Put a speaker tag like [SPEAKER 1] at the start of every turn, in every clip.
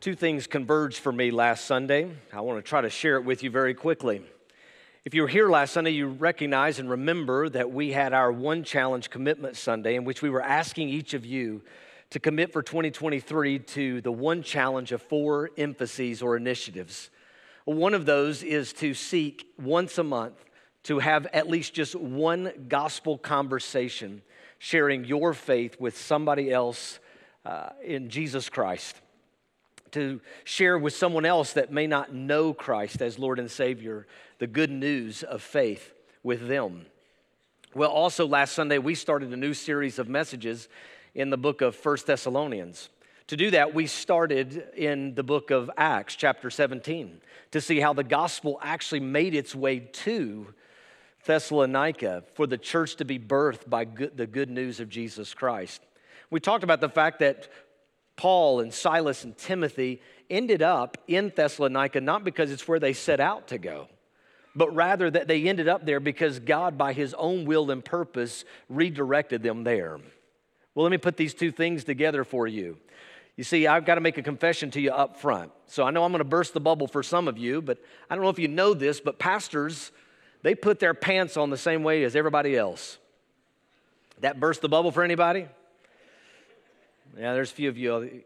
[SPEAKER 1] Two things converged for me last Sunday. I want to try to share it with you very quickly. If you were here last Sunday, you recognize and remember that we had our One Challenge Commitment Sunday, in which we were asking each of you to commit for 2023 to the one challenge of 4 emphases or initiatives. One of those is to seek once a month to have at least just one gospel conversation, sharing your faith with somebody else in Jesus Christ. To share with someone else that may not know Christ as Lord and Savior the good news of faith with them. Well, also last Sunday, we started a new series of messages in the book of 1 Thessalonians. To do that, we started in the book of Acts, chapter 17, to see how the gospel actually made its way to Thessalonica for the church to be birthed by the good news of Jesus Christ. We talked about the fact that Paul and Silas and Timothy ended up in Thessalonica not because it's where they set out to go, but rather that they ended up there because God, by His own will and purpose, redirected them there. Well, let me put these two things together for you. You see, I've got to make a confession to you up front. So I know I'm going to burst the bubble for some of you, but I don't know if you know this, but pastors, they put their pants on the same way as everybody else. That burst the bubble for anybody? Yeah, there's a few of you.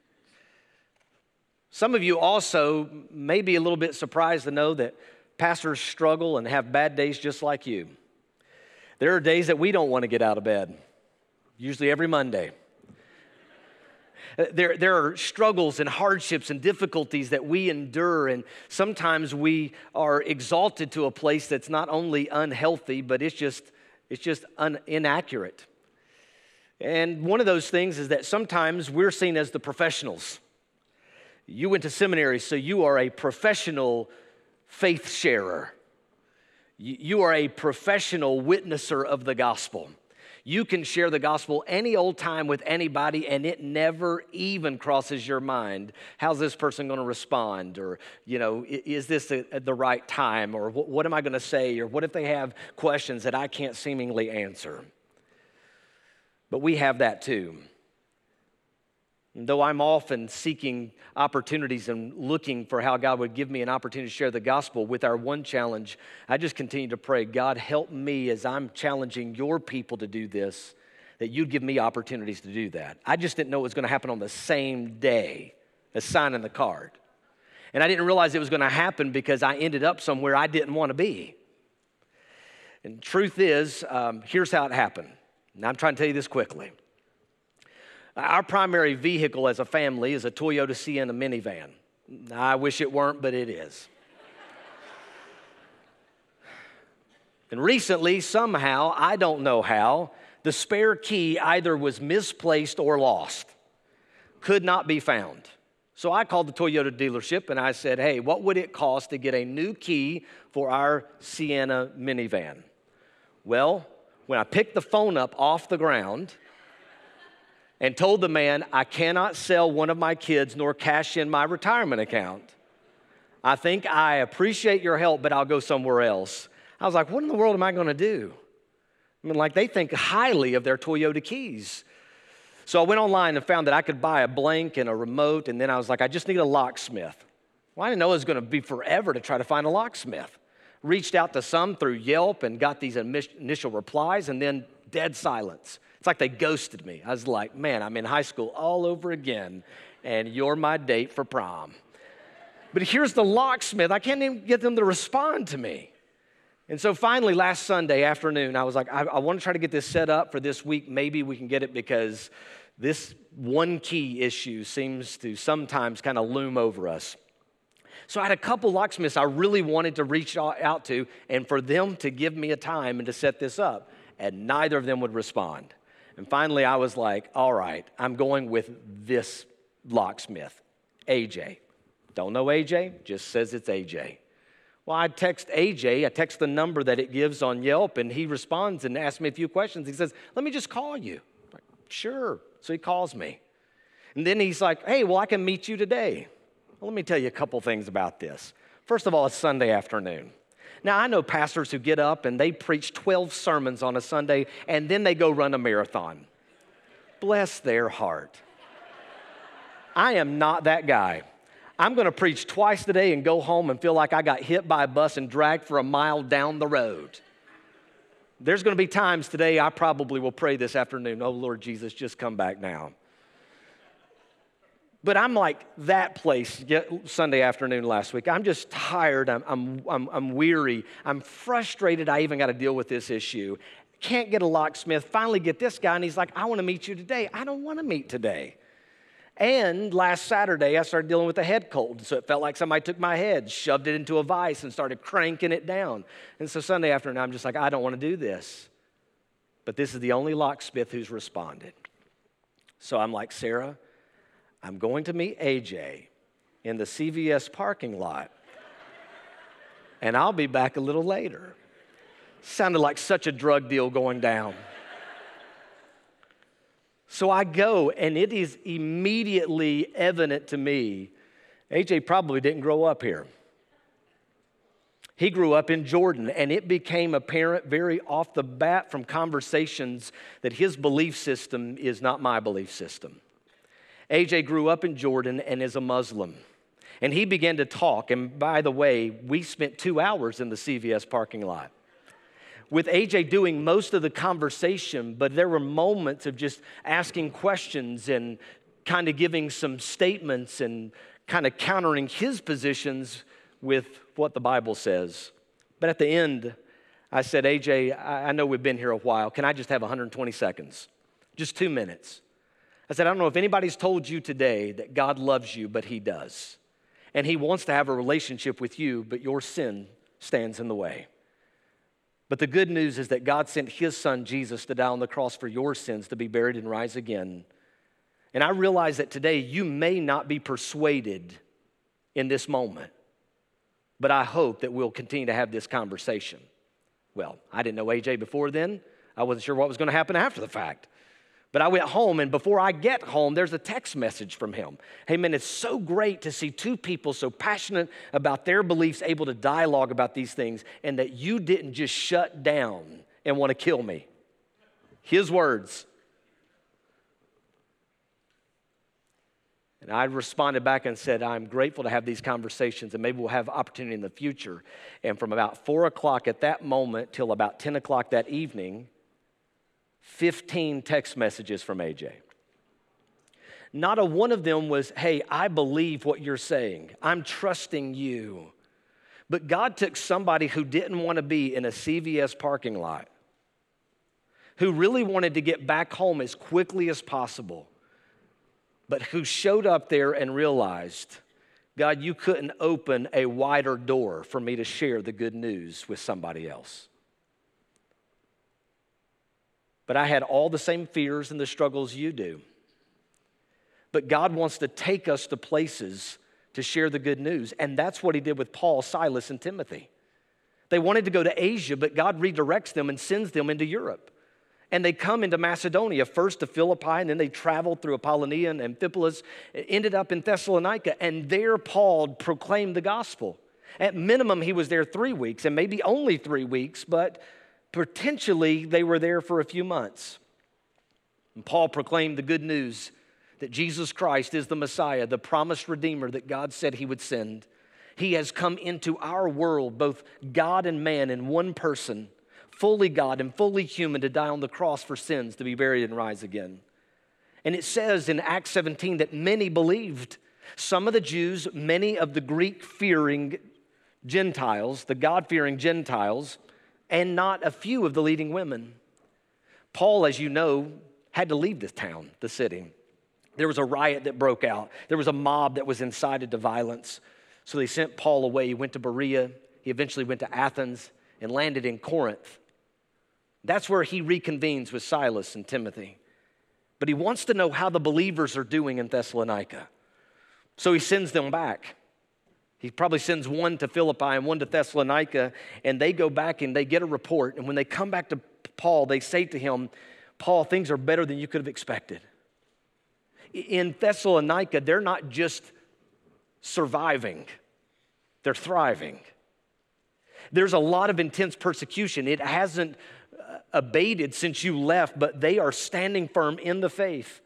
[SPEAKER 1] Some of you also may be a little bit surprised to know that pastors struggle and have bad days just like you. There are days that we don't want to get out of bed, usually every Monday. There are struggles and hardships and difficulties that we endure, and sometimes we are exalted to a place that's not only unhealthy, but it's just inaccurate. And one of those things is that sometimes we're seen as the professionals. You went to seminary, so you are a professional faith sharer. You are a professional witnesser of the gospel. You can share the gospel any old time with anybody, and it never even crosses your mind. How's this person going to respond? Or, is this the right time? Or what am I going to say? Or what if they have questions that I can't seemingly answer? But we have that too. And though I'm often seeking opportunities and looking for how God would give me an opportunity to share the gospel with our one challenge, I just continue to pray, God, help me as I'm challenging your people to do this, that you'd give me opportunities to do that. I just didn't know it was going to happen on the same day as signing the card. And I didn't realize it was going to happen because I ended up somewhere I didn't want to be. And truth is, here's how it happened. Now, I'm trying to tell you this quickly. Our primary vehicle as a family is a Toyota Sienna minivan. I wish it weren't, but it is. And recently, somehow, I don't know how, the spare key either was misplaced or lost. Could not be found. So I called the Toyota dealership and I said, hey, what would it cost to get a new key for our Sienna minivan? Well, when I picked the phone up off the ground and told the man, I cannot sell one of my kids nor cash in my retirement account. I think I appreciate your help, but I'll go somewhere else. I was like, what in the world am I going to do? I mean, they think highly of their Toyota keys. So I went online and found that I could buy a blank and a remote, and then I was like, I just need a locksmith. Well, I didn't know it was going to be forever to try to find a locksmith. Reached out to some through Yelp and got these initial replies, and then dead silence. It's like they ghosted me. I was like, man, I'm in high school all over again, and you're my date for prom. But here's the locksmith. I can't even get them to respond to me. And so finally, last Sunday afternoon, I was like, I want to try to get this set up for this week. Maybe we can get it because this one key issue seems to sometimes kind of loom over us. So I had a couple locksmiths I really wanted to reach out to and for them to give me a time and to set this up. And neither of them would respond. And finally, I was like, all right, I'm going with this locksmith, AJ. Don't know AJ, just says it's AJ. Well, I text AJ, I text the number that it gives on Yelp, and he responds and asks me a few questions. He says, let me just call you. I'm like, sure. So he calls me. And then he's like, hey, well, I can meet you today. Well, let me tell you a couple things about this. First of all, it's Sunday afternoon. Now, I know pastors who get up and they preach 12 sermons on a Sunday, and then they go run a marathon. Bless their heart. I am not that guy. I'm going to preach twice today and go home and feel like I got hit by a bus and dragged for a mile down the road. There's going to be times today I probably will pray this afternoon, oh, Lord Jesus, just come back now. But I'm like that place Sunday afternoon last week. I'm just tired. I'm weary. I'm frustrated I even got to deal with this issue. Can't get a locksmith. Finally get this guy, and he's like, I want to meet you today. I don't want to meet today. And last Saturday, I started dealing with a head cold. So it felt like somebody took my head, shoved it into a vise, and started cranking it down. And so Sunday afternoon, I'm just like, I don't want to do this. But this is the only locksmith who's responded. So I'm like, Sarah, I'm going to meet AJ in the CVS parking lot, and I'll be back a little later. Sounded like such a drug deal going down. So I go, and it is immediately evident to me, AJ probably didn't grow up here. He grew up in Jordan, and it became apparent very off the bat from conversations that his belief system is not my belief system. AJ grew up in Jordan and is a Muslim. And he began to talk, and by the way, we spent 2 hours in the CVS parking lot with AJ doing most of the conversation, but there were moments of just asking questions and kind of giving some statements and kind of countering his positions with what the Bible says. But at the end, I said, AJ, I know we've been here a while. Can I just have 120 seconds? Just 2 minutes. I said, I don't know if anybody's told you today that God loves you, but he does. And he wants to have a relationship with you, but your sin stands in the way. But the good news is that God sent his son, Jesus, to die on the cross for your sins, to be buried and rise again. And I realize that today you may not be persuaded in this moment, but I hope that we'll continue to have this conversation. Well, I didn't know AJ before then. I wasn't sure what was going to happen after the fact. But I went home, and before I get home, there's a text message from him. Hey, man, it's so great to see two people so passionate about their beliefs able to dialogue about these things, and that you didn't just shut down and want to kill me. His words. And I responded back and said, I'm grateful to have these conversations, and maybe we'll have opportunity in the future. And from about 4 o'clock at that moment till about 10 o'clock that evening, 15 text messages from AJ. Not a one of them was, hey, I believe what you're saying. I'm trusting you. But God took somebody who didn't want to be in a CVS parking lot, who really wanted to get back home as quickly as possible, but who showed up there and realized, God, you couldn't open a wider door for me to share the good news with somebody else. But I had all the same fears and the struggles you do. But God wants to take us to places to share the good news. And that's what he did with Paul, Silas, and Timothy. They wanted to go to Asia, but God redirects them and sends them into Europe. And they come into Macedonia, first to Philippi, and then they traveled through Apollonia and Amphipolis, ended up in Thessalonica, and there Paul proclaimed the gospel. At minimum, he was there 3 weeks, and maybe only 3 weeks, but potentially they were there for a few months. And Paul proclaimed the good news that Jesus Christ is the Messiah, the promised Redeemer that God said he would send. He has come into our world, both God and man in one person, fully God and fully human, to die on the cross for sins, to be buried and rise again. And it says in Acts 17 that many believed. Some of the Jews, many of the Greek-fearing Gentiles, the God-fearing Gentiles, and not a few of the leading women. Paul, as you know, had to leave this town, the city. There was a riot that broke out. There was a mob that was incited to violence. So they sent Paul away. He went to Berea. He eventually went to Athens and landed in Corinth. That's where he reconvenes with Silas and Timothy. But he wants to know how the believers are doing in Thessalonica. So he sends them back. He probably sends one to Philippi and one to Thessalonica, and they go back and they get a report. And when they come back to Paul, they say to him, Paul, things are better than you could have expected. In Thessalonica, they're not just surviving, they're thriving. There's a lot of intense persecution. It hasn't abated since you left, but they are standing firm in the faith.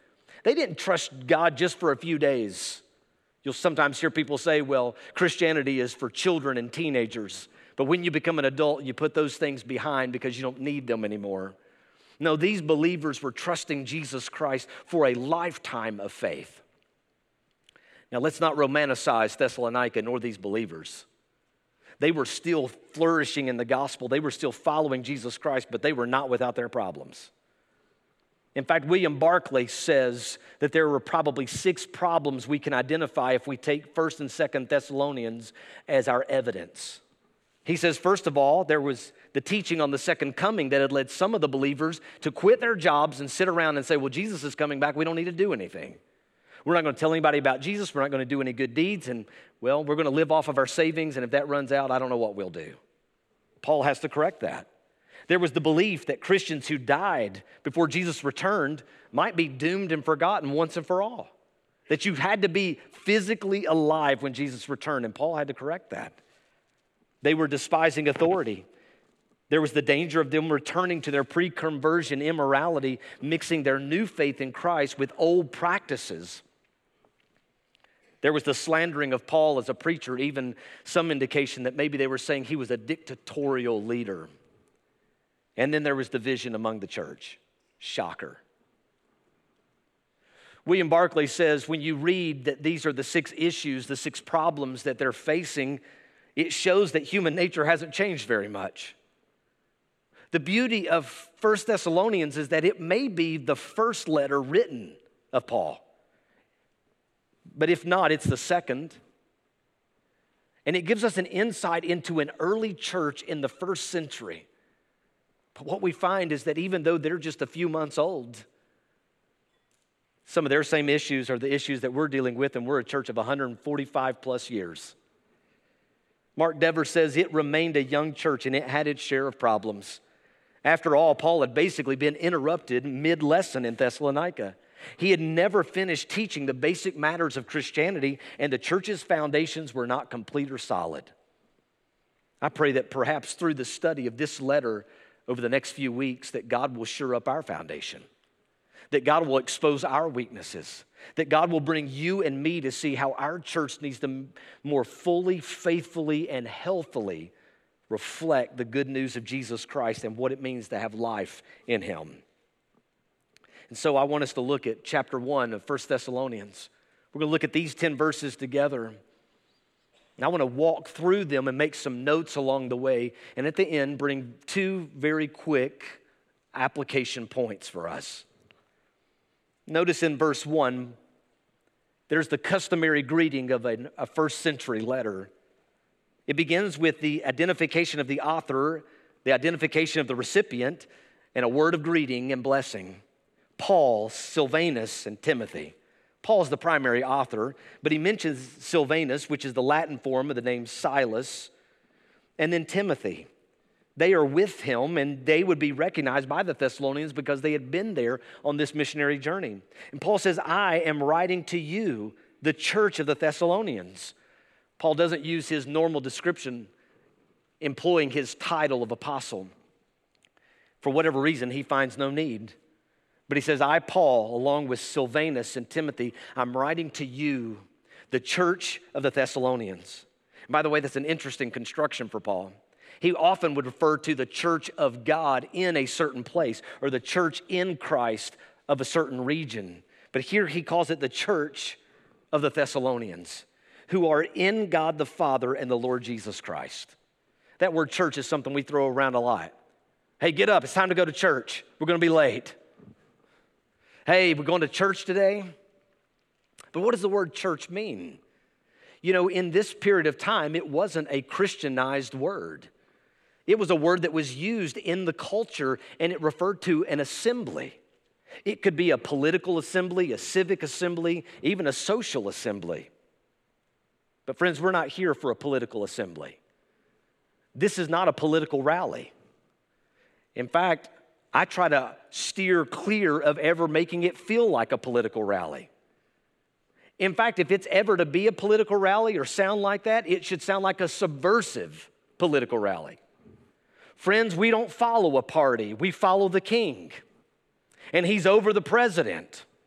[SPEAKER 1] They didn't trust God just for a few days. You'll sometimes hear people say, well, Christianity is for children and teenagers. But when you become an adult, you put those things behind because you don't need them anymore. No, these believers were trusting Jesus Christ for a lifetime of faith. Now, let's not romanticize Thessalonica nor these believers. They were still flourishing in the gospel. They were still following Jesus Christ, but they were not without their problems. In fact, William Barclay says that there were probably 6 problems we can identify if we take 1st and 2nd Thessalonians as our evidence. He says, first of all, there was the teaching on the second coming that had led some of the believers to quit their jobs and sit around and say, well, Jesus is coming back. We don't need to do anything. We're not going to tell anybody about Jesus. We're not going to do any good deeds. And, well, we're going to live off of our savings. And if that runs out, I don't know what we'll do. Paul has to correct that. There was the belief that Christians who died before Jesus returned might be doomed and forgotten once and for all. That you had to be physically alive when Jesus returned. And Paul had to correct that. They were despising authority. There was the danger of them returning to their pre-conversion immorality, mixing their new faith in Christ with old practices. There was the slandering of Paul as a preacher, even some indication that maybe they were saying he was a dictatorial leader. And then there was division among the church. Shocker. William Barclay says when you read that these are the 6 issues, the 6 problems that they're facing, it shows that human nature hasn't changed very much. The beauty of 1 Thessalonians is that it may be the first letter written of Paul. But if not, it's the second. And it gives us an insight into an early church in the 1st century. But what we find is that even though they're just a few months old, some of their same issues are the issues that we're dealing with, and we're a church of 145 plus years. Mark Dever says it remained a young church and it had its share of problems. After all, Paul had basically been interrupted mid-lesson in Thessalonica. He had never finished teaching the basic matters of Christianity, and the church's foundations were not complete or solid. I pray that perhaps through the study of this letter over the next few weeks that God will shore up our foundation, that God will expose our weaknesses, that God will bring you and me to see how our church needs to more fully, faithfully, and healthily reflect the good news of Jesus Christ and what it means to have life in Him. And so I want us to look at chapter 1 of 1 Thessalonians. We're going to look at these 10 verses together. And I want to walk through them and make some notes along the way. And at the end, bring 2 very quick application points for us. Notice in verse 1, there's the customary greeting of a first century letter. It begins with the identification of the author, the identification of the recipient, and a word of greeting and blessing. Paul, Silvanus, and Timothy. Paul's the primary author, but he mentions Silvanus, which is the Latin form of the name Silas, and then Timothy. They are with him, and they would be recognized by the Thessalonians because they had been there on this missionary journey. And Paul says, I am writing to you, the church of the Thessalonians. Paul doesn't use his normal description, employing his title of apostle. For whatever reason, he finds no need. But he says, I, Paul, along with Silvanus and Timothy, I'm writing to you, the church of the Thessalonians. And by the way, that's an interesting construction for Paul. He often would refer to the church of God in a certain place or the church in Christ of a certain region. But here he calls it the church of the Thessalonians, who are in God the Father and the Lord Jesus Christ. That word church is something we throw around a lot. Hey, get up. It's time to go to church. We're going to be late. Hey, we're going to church today. But what does the word church mean? You know, in this period of time, it wasn't a Christianized word. It was a word that was used in the culture, and it referred to an assembly. It could be a political assembly, a civic assembly, even a social assembly. But friends, we're not here for a political assembly. This is not a political rally. In fact, I try to steer clear of ever making it feel like a political rally. In fact, if it's ever to be a political rally or sound like that, it should sound like a subversive political rally. Friends, we don't follow a party. We follow the king. And he's over the president.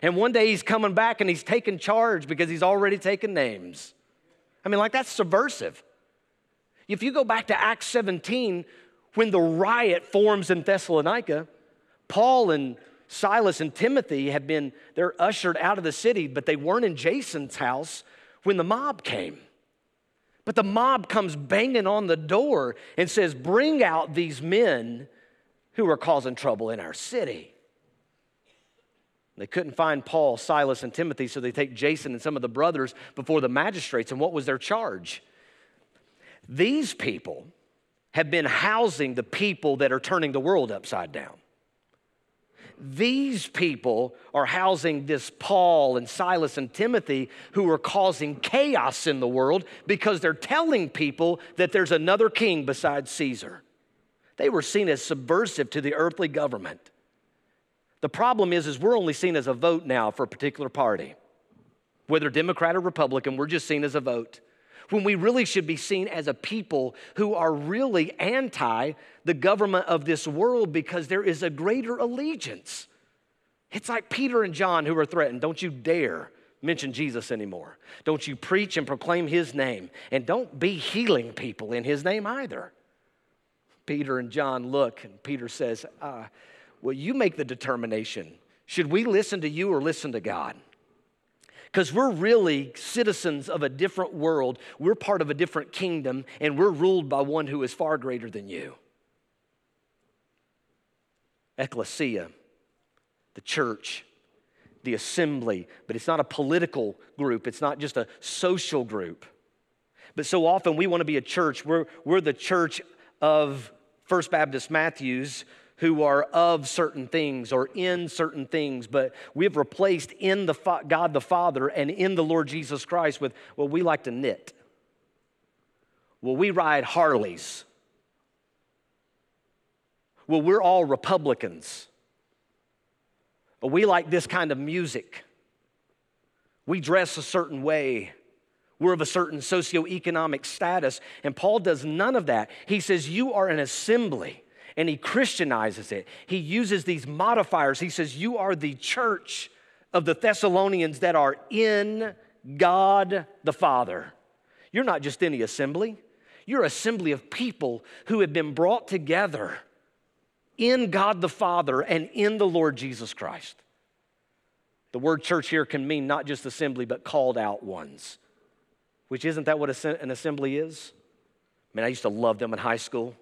[SPEAKER 1] And one day he's coming back and he's taking charge because he's already taken names. I mean, like, that's subversive. If you go back to Acts 17, when the riot forms in Thessalonica, Paul and Silas and Timothy they're ushered out of the city, but they weren't in Jason's house when the mob came. But the mob comes banging on the door and says, bring out these men who are causing trouble in our city. They couldn't find Paul, Silas, and Timothy, so they take Jason and some of the brothers before the magistrates. And what was their charge? These people have been housing the people that are turning the world upside down. These people are housing this Paul and Silas and Timothy who are causing chaos in the world because they're telling people that there's another king besides Caesar. They were seen as subversive to the earthly government. The problem is we're only seen as a vote now for a particular party. Whether Democrat or Republican, we're just seen as a vote. When we really should be seen as a people who are really anti the government of this world because there is a greater allegiance. It's like Peter and John who are threatened. Don't you dare mention Jesus anymore. Don't you preach and proclaim his name. And don't be healing people in his name either. Peter and John look, and Peter says, well, you make the determination. Should we listen to you or listen to God? Because we're really citizens of a different world. We're part of a different kingdom, and we're ruled by one who is far greater than you. Ecclesia, the church, the assembly, but it's not a political group. It's not just a social group. But so often we want to be a church. We're the church of First Baptist Matthews, who are of certain things or in certain things, but we've replaced in God the Father and in the Lord Jesus Christ with, well, we like to knit. Well, we ride Harleys. Well, we're all Republicans. Well, we like this kind of music. We dress a certain way. We're of a certain socioeconomic status, and Paul does none of that. He says, you are an assembly. And he Christianizes it. He uses these modifiers. He says, you are the church of the Thessalonians that are in God the Father. You're not just any assembly. You're an assembly of people who have been brought together in God the Father and in the Lord Jesus Christ. The word church here can mean not just assembly, but called out ones. Which isn't that what an assembly is? Man, I used to love them in high school.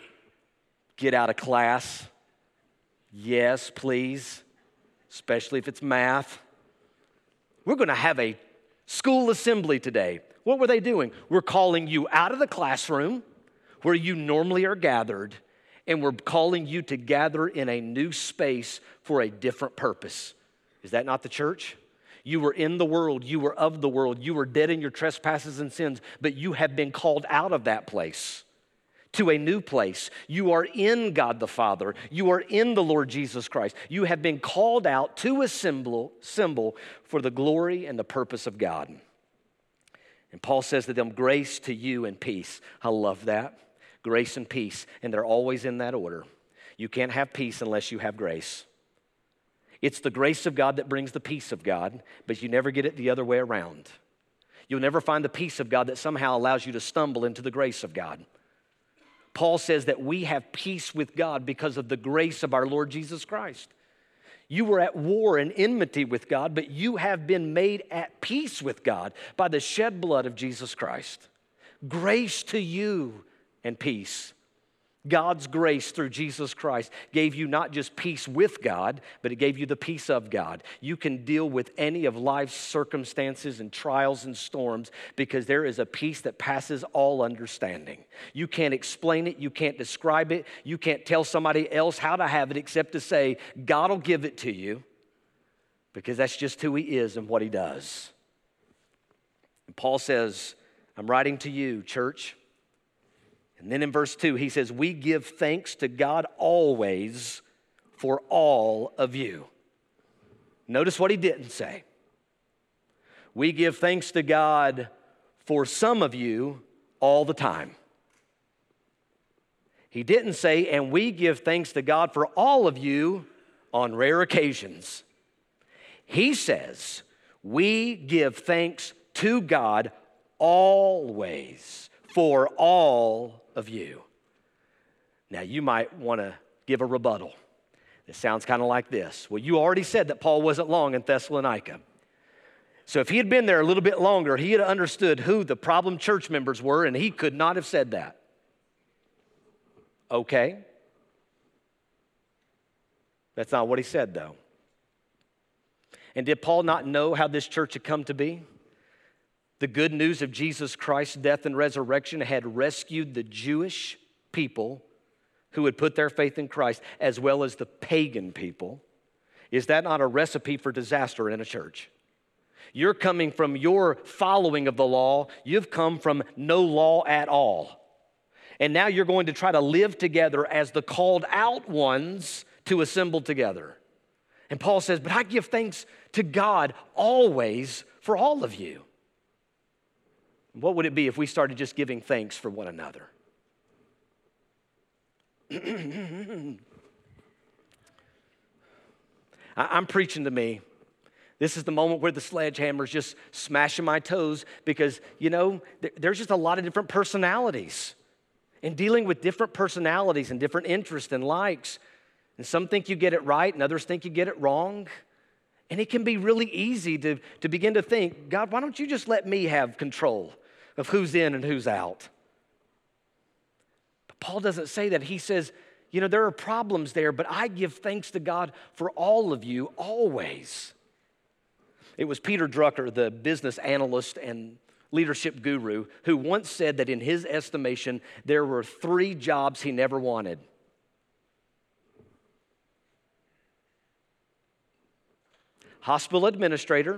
[SPEAKER 1] Get out of class. Yes, please. Especially if it's math. We're going to have a school assembly today. What were they doing? We're calling you out of the classroom where you normally are gathered, and we're calling you to gather in a new space for a different purpose. Is that not the church? You were in the world. You were of the world. You were dead in your trespasses and sins, but you have been called out of that place to a new place. You are in God the Father. You are in the Lord Jesus Christ. You have been called out to a symbol for the glory and the purpose of God. And Paul says to them, grace to you and peace. I love that. Grace and peace. And they're always in that order. You can't have peace unless you have grace. It's the grace of God that brings the peace of God, but you never get it the other way around. You'll never find the peace of God that somehow allows you to stumble into the grace of God. Paul says that we have peace with God because of the grace of our Lord Jesus Christ. You were at war and enmity with God, but you have been made at peace with God by the shed blood of Jesus Christ. Grace to you and peace. God's grace through Jesus Christ gave you not just peace with God, but it gave you the peace of God. You can deal with any of life's circumstances and trials and storms because there is a peace that passes all understanding. You can't explain it. You can't describe it. You can't tell somebody else how to have it except to say, God will give it to you because that's just who he is and what he does. And Paul says, I'm writing to you, church. And then in verse 2, he says, we give thanks to God always for all of you. Notice what he didn't say. We give thanks to God for some of you all the time. He didn't say, and we give thanks to God for all of you on rare occasions. He says, we give thanks to God always for all of you. Now, you might want to give a rebuttal. It sounds kind of like this. Well, you already said that Paul wasn't long in Thessalonica. So if he had been there a little bit longer, he had understood who the problem church members were, and he could not have said that. Okay. That's not what he said, though. And did Paul not know how this church had come to be? The good news of Jesus Christ's death and resurrection had rescued the Jewish people who had put their faith in Christ, as well as the pagan people. Is that not a recipe for disaster in a church? You're coming from your following of the law. You've come from no law at all. And now you're going to try to live together as the called out ones to assemble together. And Paul says, but I give thanks to God always for all of you. What would it be if we started just giving thanks for one another? I'm preaching to me. This is the moment where the sledgehammer's just smashing my toes because, there's just a lot of different personalities. And dealing with different personalities and different interests and likes. And some think you get it right and others think you get it wrong. And it can be really easy to begin to think, God, why don't you just let me have control of who's in and who's out? But Paul doesn't say that. He says, there are problems there, but I give thanks to God for all of you always. It was Peter Drucker, the business analyst and leadership guru, who once said that in his estimation, there were 3 jobs he never wanted. Hospital administrator,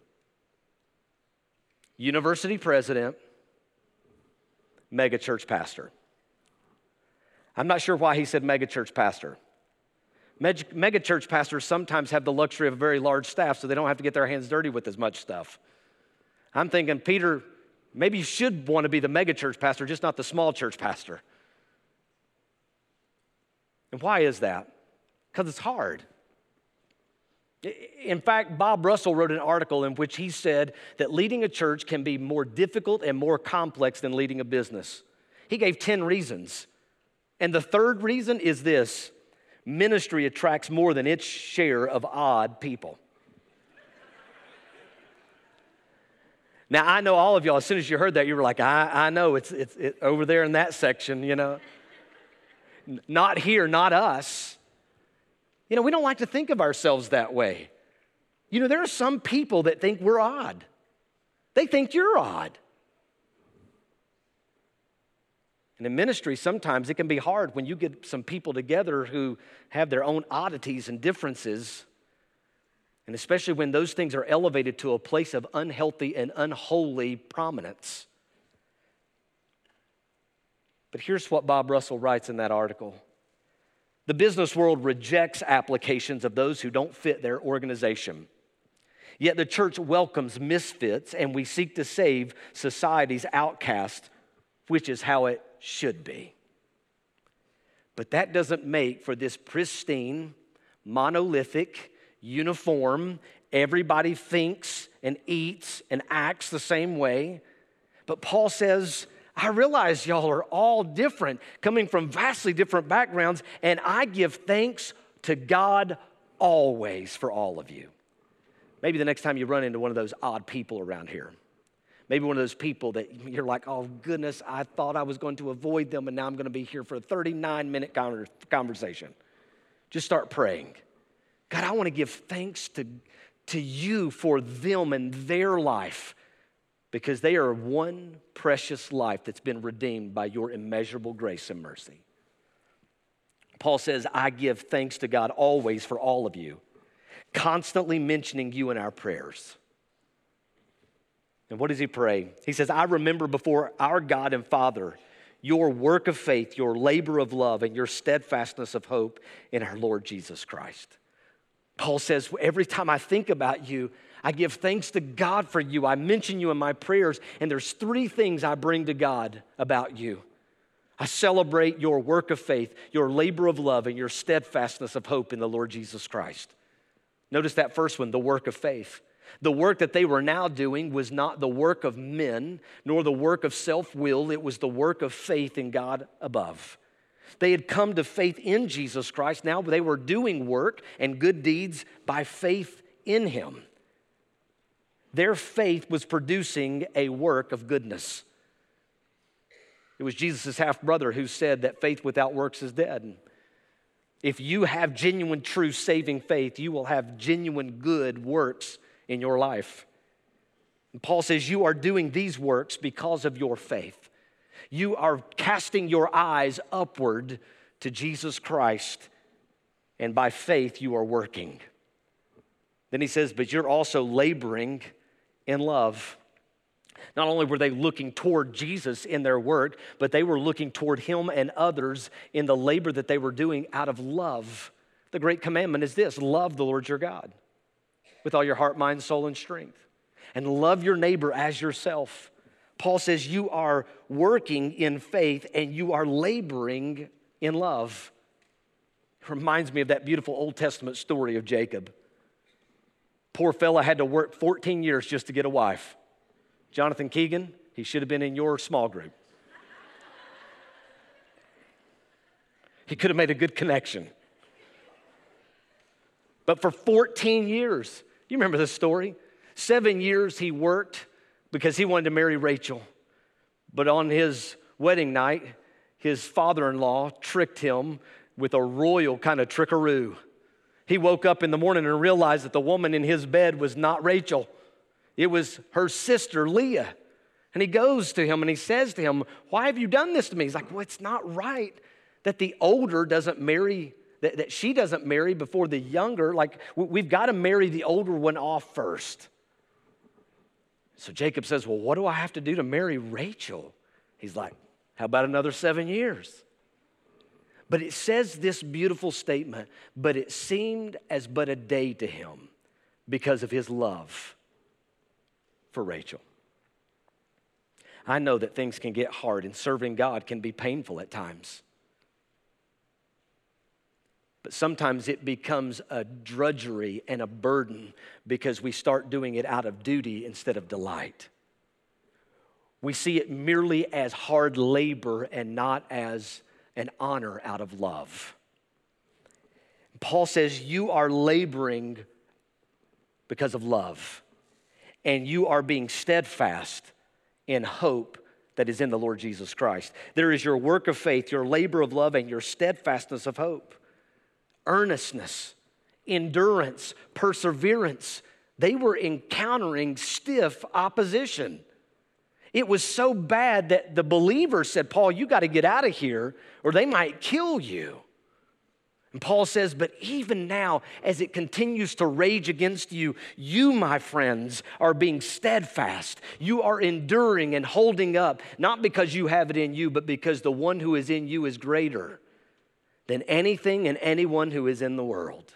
[SPEAKER 1] university president, megachurch pastor. I'm not sure why he said megachurch pastor. Megachurch pastors sometimes have the luxury of a very large staff, so they don't have to get their hands dirty with as much stuff. I'm thinking, Peter, maybe you should want to be the megachurch pastor, just not the small church pastor. And why is that? Because it's hard. In fact, Bob Russell wrote an article in which he said that leading a church can be more difficult and more complex than leading a business. He gave 10 reasons. And the third reason is this: ministry attracts more than its share of odd people. Now, I know all of y'all, as soon as you heard that, you were like, I know, it's over there in that section, Not here, not us. We don't like to think of ourselves that way. There are some people that think we're odd. They think you're odd. And in ministry, sometimes it can be hard when you get some people together who have their own oddities and differences, and especially when those things are elevated to a place of unhealthy and unholy prominence. But here's what Bob Russell writes in that article. The business world rejects applications of those who don't fit their organization. Yet the church welcomes misfits, and we seek to save society's outcast, which is how it should be. But that doesn't make for this pristine, monolithic, uniform, everybody thinks and eats and acts the same way. But Paul says, I realize y'all are all different, coming from vastly different backgrounds, and I give thanks to God always for all of you. Maybe the next time you run into one of those odd people around here, maybe one of those people that you're like, oh goodness, I thought I was going to avoid them, and now I'm going to be here for a 39-minute conversation. Just start praying. God, I want to give thanks to you for them and their life, because they are one precious life that's been redeemed by your immeasurable grace and mercy. Paul says, I give thanks to God always for all of you, constantly mentioning you in our prayers. And what does he pray? He says, I remember before our God and Father your work of faith, your labor of love, and your steadfastness of hope in our Lord Jesus Christ. Paul says, every time I think about you, I give thanks to God for you. I mention you in my prayers, and there's 3 things I bring to God about you. I celebrate your work of faith, your labor of love, and your steadfastness of hope in the Lord Jesus Christ. Notice that first one, the work of faith. The work that they were now doing was not the work of men, nor the work of self-will. It was the work of faith in God above. They had come to faith in Jesus Christ. Now they were doing work and good deeds by faith in Him. Their faith was producing a work of goodness. It was Jesus' half-brother who said that faith without works is dead. If you have genuine, true, saving faith, you will have genuine good works in your life. And Paul says you are doing these works because of your faith. You are casting your eyes upward to Jesus Christ, and by faith you are working. Then he says, but you're also laboring in love. Not only were they looking toward Jesus in their work, but they were looking toward Him and others in the labor that they were doing out of love. The great commandment is this: love the Lord your God with all your heart, mind, soul, and strength. And love your neighbor as yourself. Paul says you are working in faith and you are laboring in love. It reminds me of that beautiful Old Testament story of Jacob. Poor fella had to work 14 years just to get a wife. Jonathan Keegan, he should have been in your small group. He could have made a good connection. But for 14 years, you remember this story? 7 years he worked because he wanted to marry Rachel. But on his wedding night, his father-in-law tricked him with a royal kind of trickaroo. He woke up in the morning and realized that the woman in his bed was not Rachel. It was her sister, Leah. And he goes to him and he says to him, why have you done this to me? He's like, well, it's not right that the older doesn't marry, that she doesn't marry before the younger. Like, we've got to marry the older one off first. So Jacob says, well, what do I have to do to marry Rachel? He's like, how about another 7 years? But it says this beautiful statement, but it seemed as but a day to him because of his love for Rachel. I know that things can get hard and serving God can be painful at times. But sometimes it becomes a drudgery and a burden because we start doing it out of duty instead of delight. We see it merely as hard labor and not as an honor out of love. Paul says you are laboring because of love, and you are being steadfast in hope that is in the Lord Jesus Christ. There is your work of faith, your labor of love, and your steadfastness of hope. Earnestness, endurance, perseverance. They were encountering stiff opposition. It was so bad that the believers said, Paul, you got to get out of here or they might kill you. And Paul says, but even now, as it continues to rage against you, you, my friends, are being steadfast. You are enduring and holding up, not because you have it in you, but because the one who is in you is greater than anything and anyone who is in the world.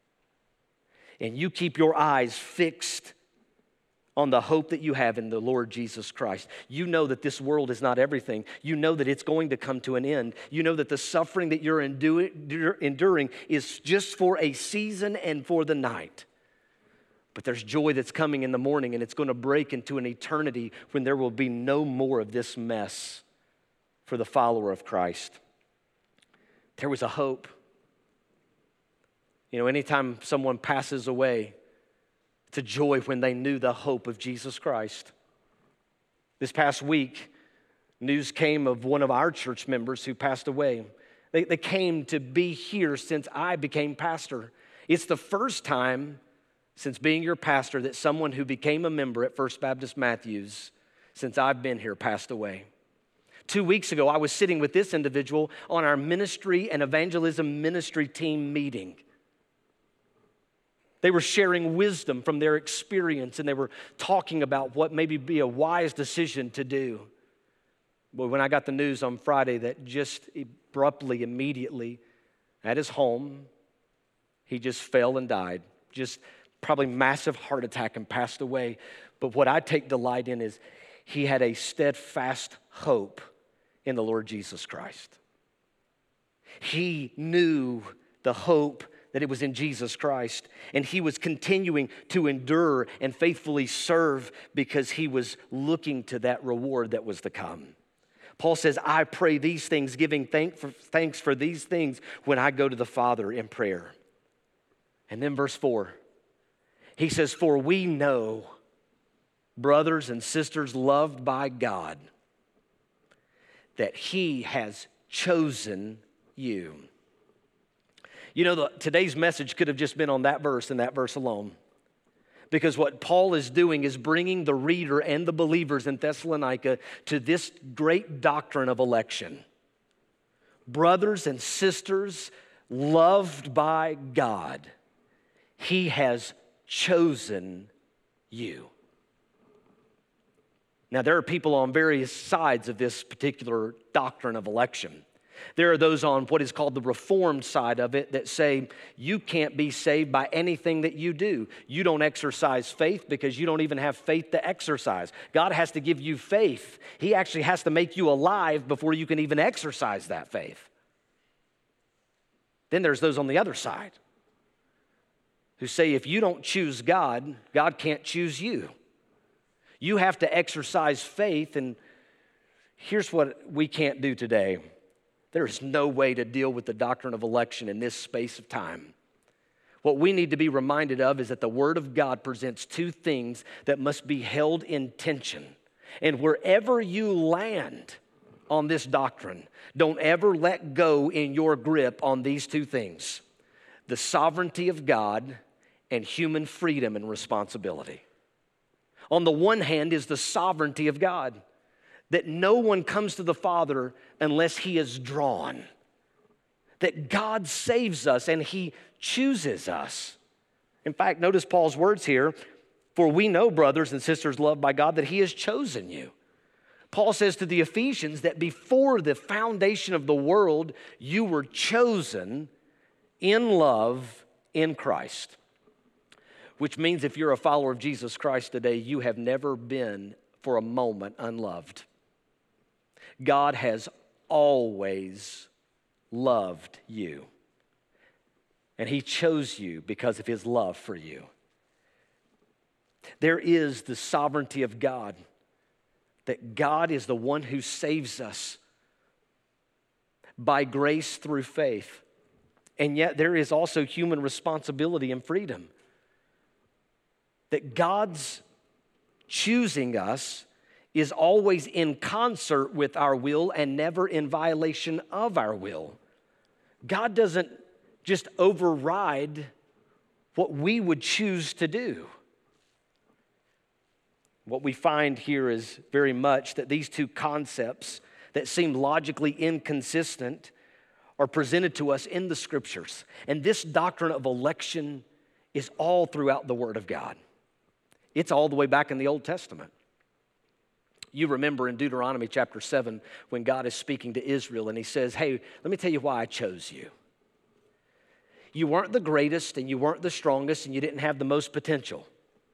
[SPEAKER 1] And you keep your eyes fixed on the hope that you have in the Lord Jesus Christ. You know that this world is not everything. You know that it's going to come to an end. You know that the suffering that you're enduring is just for a season and for the night. But there's joy that's coming in the morning, and it's going to break into an eternity when there will be no more of this mess for the follower of Christ. There was a hope. You know, anytime someone passes away, it's a joy when they knew the hope of Jesus Christ. This past week, news came of one of our church members who passed away. They came to be here since I became pastor. It's the first time since being your pastor that someone who became a member at First Baptist Matthews since I've been here passed away. 2 weeks ago, I was sitting with this individual on our ministry and evangelism ministry team meeting. They were sharing wisdom from their experience, and they were talking about what maybe be a wise decision to do. But when I got the news on Friday that just abruptly, immediately, at his home, he just fell and died. Just probably massive heart attack and passed away. But what I take delight in is he had a steadfast hope in the Lord Jesus Christ. He knew the hope that it was in Jesus Christ. And he was continuing to endure and faithfully serve because he was looking to that reward that was to come. Paul says, I pray these things, giving thanks for these things when I go to the Father in prayer. And then verse 4, he says, for we know, brothers and sisters loved by God, that he has chosen you. You know, today's message could have just been on that verse and that verse alone. Because what Paul is doing is bringing the reader and the believers in Thessalonica to this great doctrine of election. Brothers and sisters loved by God, he has chosen you. Now, there are people on various sides of this particular doctrine of election. There are those on what is called the Reformed side of it that say you can't be saved by anything that you do. You don't exercise faith because you don't even have faith to exercise. God has to give you faith. He actually has to make you alive before you can even exercise that faith. Then there's those on the other side who say if you don't choose God, God can't choose you. You have to exercise faith, and here's what we can't do today. There is no way to deal with the doctrine of election in this space of time. What we need to be reminded of is that the Word of God presents two things that must be held in tension. And wherever you land on this doctrine, don't ever let go in your grip on these two things: the sovereignty of God and human freedom and responsibility. On the one hand is the sovereignty of God, that no one comes to the Father unless he is drawn. That God saves us and he chooses us. In fact, notice Paul's words here, for we know, brothers and sisters loved by God, that he has chosen you. Paul says to the Ephesians that before the foundation of the world, you were chosen in love in Christ. Which means if you're a follower of Jesus Christ today, you have never been for a moment unloved. God has always loved you. And he chose you because of his love for you. There is the sovereignty of God, that God is the one who saves us by grace through faith. And yet there is also human responsibility and freedom. That God's choosing us is always in concert with our will and never in violation of our will. God doesn't just override what we would choose to do. What we find here is very much that these two concepts that seem logically inconsistent are presented to us in the Scriptures. And this doctrine of election is all throughout the Word of God. It's all the way back in the Old Testament. You remember in Deuteronomy chapter 7 when God is speaking to Israel and he says, hey, let me tell you why I chose you. You weren't the greatest and you weren't the strongest and you didn't have the most potential.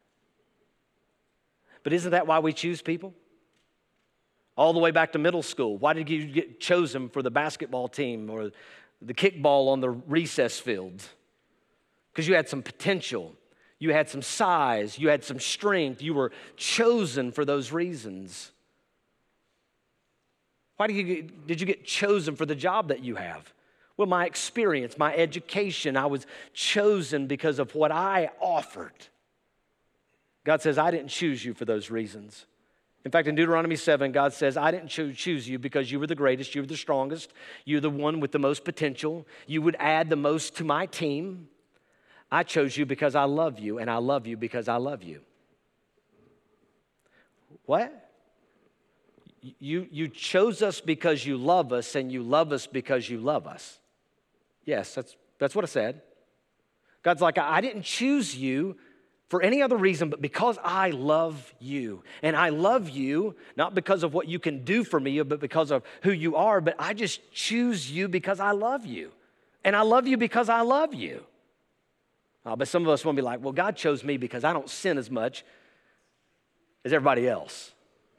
[SPEAKER 1] But isn't that why we choose people? All the way back to middle school. Why did you get chosen for the basketball team or the kickball on the recess field? Because you had some potential. You had some size, you had some strength, you were chosen for those reasons. Why did you get chosen for the job that you have? Well, my experience, my education, I was chosen because of what I offered. God says, I didn't choose you for those reasons. In fact, in Deuteronomy 7, God says, I didn't choose you because you were the greatest, you were the strongest, you're the one with the most potential, you would add the most to my team. I chose you because I love you, and I love you because I love you. What? You chose us because you love us, and you love us because you love us. Yes, that's what I said. God's like, I didn't choose you for any other reason but because I love you. And I love you not because of what you can do for me, but because of who you are, but I just choose you because I love you. And I love you because I love you. But some of us want to be like, well, God chose me because I don't sin as much as everybody else.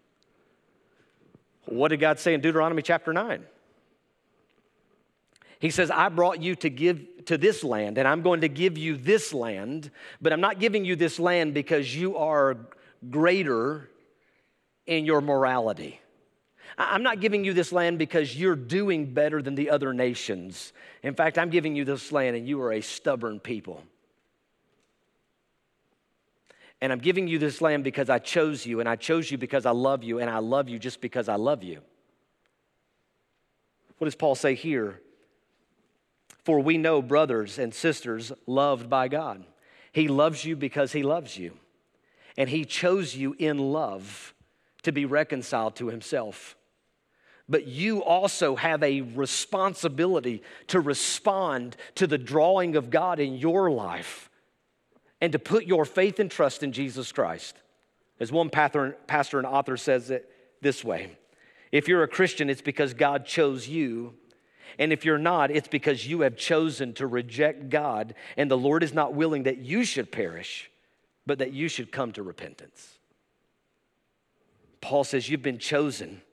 [SPEAKER 1] What did God say in Deuteronomy chapter 9? He says, I brought you to this land, and I'm going to give you this land, but I'm not giving you this land because you are greater in your morality. I'm not giving you this land because you're doing better than the other nations. In fact, I'm giving you this land and you are a stubborn people. And I'm giving you this land because I chose you, and I chose you because I love you, and I love you just because I love you. What does Paul say here? For we know, brothers and sisters, loved by God. He loves you because he loves you. And he chose you in love to be reconciled to himself. But you also have a responsibility to respond to the drawing of God in your life and to put your faith and trust in Jesus Christ. As one pastor and author says it this way: if you're a Christian, it's because God chose you. And if you're not, it's because you have chosen to reject God, and the Lord is not willing that you should perish, but that you should come to repentance. Paul says you've been chosen.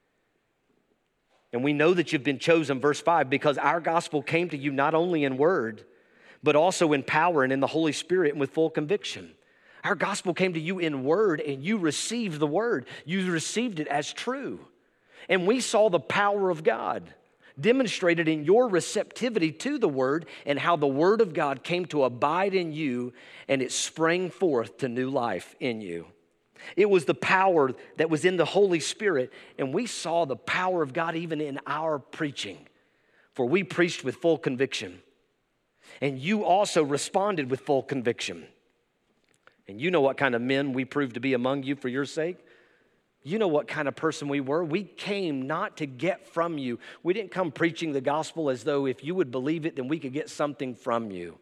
[SPEAKER 1] And we know that you've been chosen, verse 5, because our gospel came to you not only in word, but also in power and in the Holy Spirit and with full conviction. Our gospel came to you in word, and you received the word. You received it as true. And we saw the power of God demonstrated in your receptivity to the word, and how the word of God came to abide in you, and it sprang forth to new life in you. It was the power that was in the Holy Spirit, and we saw the power of God even in our preaching, for we preached with full conviction. And you also responded with full conviction. And you know what kind of men we proved to be among you for your sake. You know what kind of person we were. We came not to get from you. We didn't come preaching the gospel as though if you would believe it, then we could get something from you.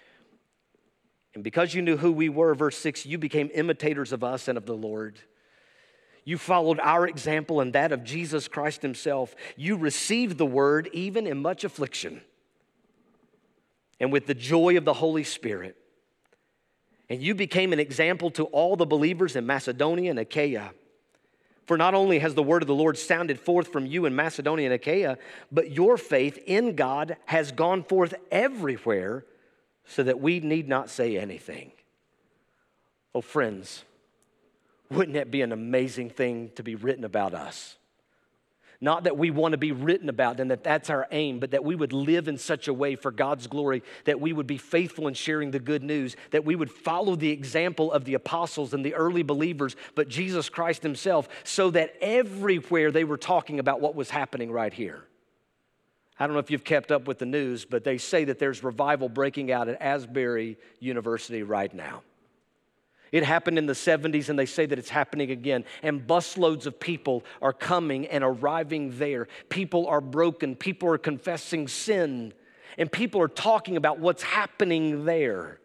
[SPEAKER 1] And because you knew who we were, verse 6, you became imitators of us and of the Lord. You followed our example and that of Jesus Christ himself. You received the word even in much affliction and with the joy of the Holy Spirit. And you became an example to all the believers in Macedonia and Achaia. For not only has the word of the Lord sounded forth from you in Macedonia and Achaia, but your faith in God has gone forth everywhere, so that we need not say anything. Oh, friends, wouldn't it be an amazing thing to be written about us? Not that we want to be written about and that that's our aim, but that we would live in such a way for God's glory, that we would be faithful in sharing the good news, that we would follow the example of the apostles and the early believers, but Jesus Christ himself, so that everywhere they were talking about what was happening right here. I don't know if you've kept up with the news, but they say that there's revival breaking out at Asbury University right now. It happened in the 70s, and they say that it's happening again. And busloads of people are coming and arriving there. People are broken. People are confessing sin. And people are talking about what's happening there.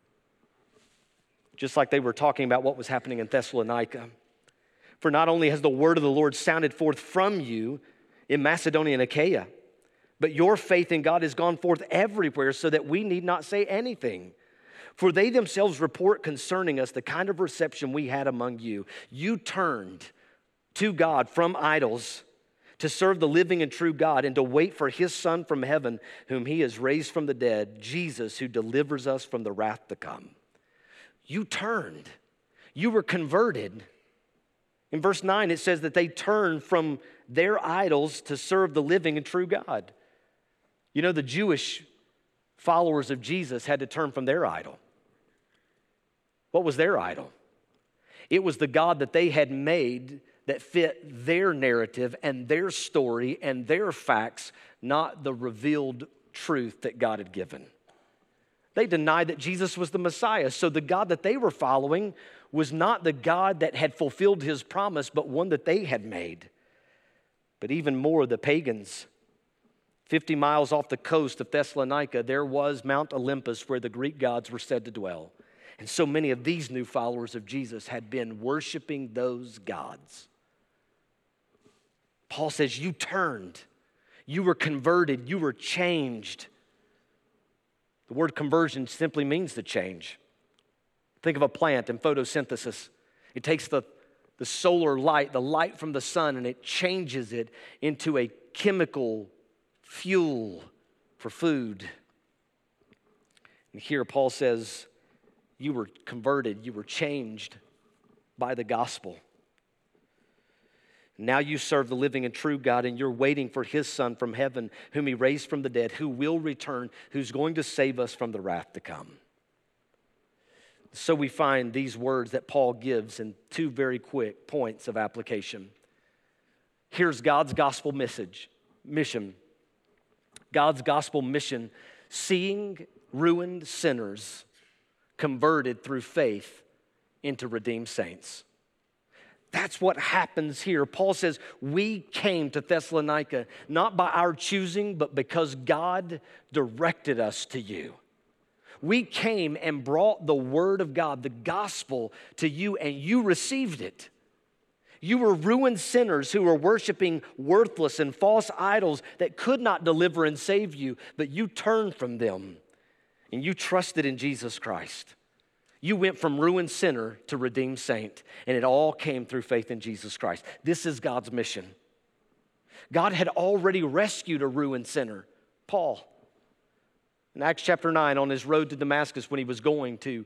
[SPEAKER 1] Just like they were talking about what was happening in Thessalonica. For not only has the word of the Lord sounded forth from you in Macedonia and Achaia, but your faith in God has gone forth everywhere, so that we need not say anything. For they themselves report concerning us the kind of reception we had among you. You turned to God from idols to serve the living and true God, and to wait for his Son from heaven, whom he has raised from the dead, Jesus, who delivers us from the wrath to come. You turned. You were converted. In verse 9, it says that they turned from their idols to serve the living and true God. You know, the Jewish followers of Jesus had to turn from their idol. What was their idol? It was the God that they had made that fit their narrative and their story and their facts, not the revealed truth that God had given. They denied that Jesus was the Messiah. So the God that they were following was not the God that had fulfilled his promise, but one that they had made. But even more, the pagans, 50 miles off the coast of Thessalonica, there was Mount Olympus, where the Greek gods were said to dwell. And so many of these new followers of Jesus had been worshiping those gods. Paul says, you turned, you were converted, you were changed. The word conversion simply means to change. Think of a plant and photosynthesis. It takes the solar light, the light from the sun, and it changes it into a chemical fuel for food. And here Paul says, you were converted, you were changed by the gospel. Now you serve the living and true God, and you're waiting for his Son from heaven, whom he raised from the dead, who will return, who's going to save us from the wrath to come. So we find these words that Paul gives in two very quick points of application. Here's God's gospel mission. God's gospel mission, seeing ruined sinners converted through faith into redeemed saints. That's what happens here. Paul says, we came to Thessalonica not by our choosing, but because God directed us to you. We came and brought the word of God, the gospel, to you, and you received it. You were ruined sinners who were worshiping worthless and false idols that could not deliver and save you, but you turned from them and you trusted in Jesus Christ. You went from ruined sinner to redeemed saint, and it all came through faith in Jesus Christ. This is God's mission. God had already rescued a ruined sinner, Paul. In Acts chapter 9, on his road to Damascus, when he was going to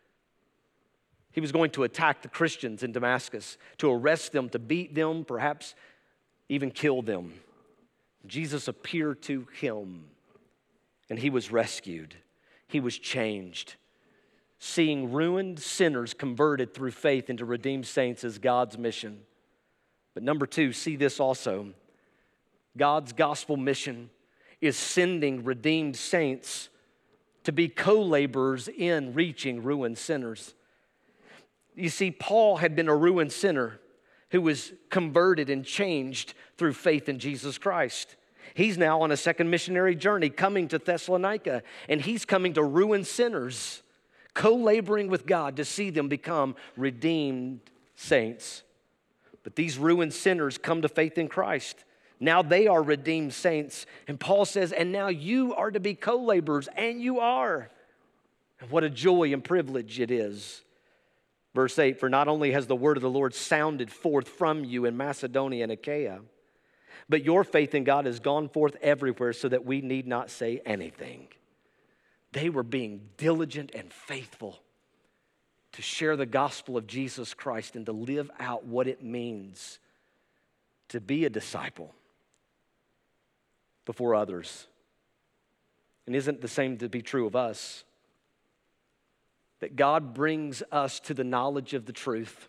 [SPEAKER 1] attack the Christians in Damascus, to arrest them, to beat them, perhaps even kill them. Jesus appeared to him, and he was rescued. He was changed. Seeing ruined sinners converted through faith into redeemed saints is God's mission. But number two, see this also. God's gospel mission is sending redeemed saints to be co-laborers in reaching ruined sinners. You see, Paul had been a ruined sinner who was converted and changed through faith in Jesus Christ. He's now on a second missionary journey coming to Thessalonica, and he's coming to ruined sinners, co-laboring with God to see them become redeemed saints. But these ruined sinners come to faith in Christ. Now they are redeemed saints. And Paul says, and now you are to be co-laborers, and you are. And what a joy and privilege it is. Verse 8, for not only has the word of the Lord sounded forth from you in Macedonia and Achaia, but your faith in God has gone forth everywhere so that we need not say anything. They were being diligent and faithful to share the gospel of Jesus Christ and to live out what it means to be a disciple before others. And isn't the same to be true of us? That God brings us to the knowledge of the truth.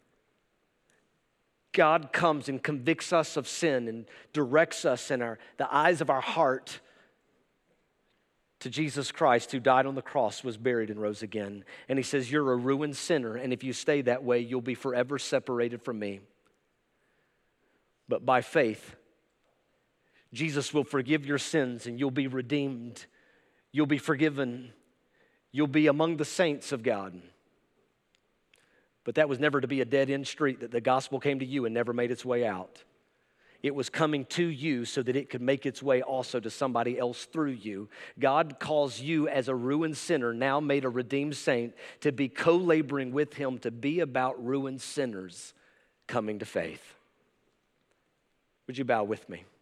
[SPEAKER 1] God comes and convicts us of sin and directs us in the eyes of our heart to Jesus Christ, who died on the cross, was buried, and rose again. And he says, you're a ruined sinner, and if you stay that way, you'll be forever separated from me. But by faith, Jesus will forgive your sins, and you'll be redeemed. You'll be forgiven. You'll be among the saints of God. But that was never to be a dead-end street, that the gospel came to you and never made its way out. It was coming to you so that it could make its way also to somebody else through you. God calls you as a ruined sinner, now made a redeemed saint, to be co-laboring with him, to be about ruined sinners coming to faith. Would you bow with me?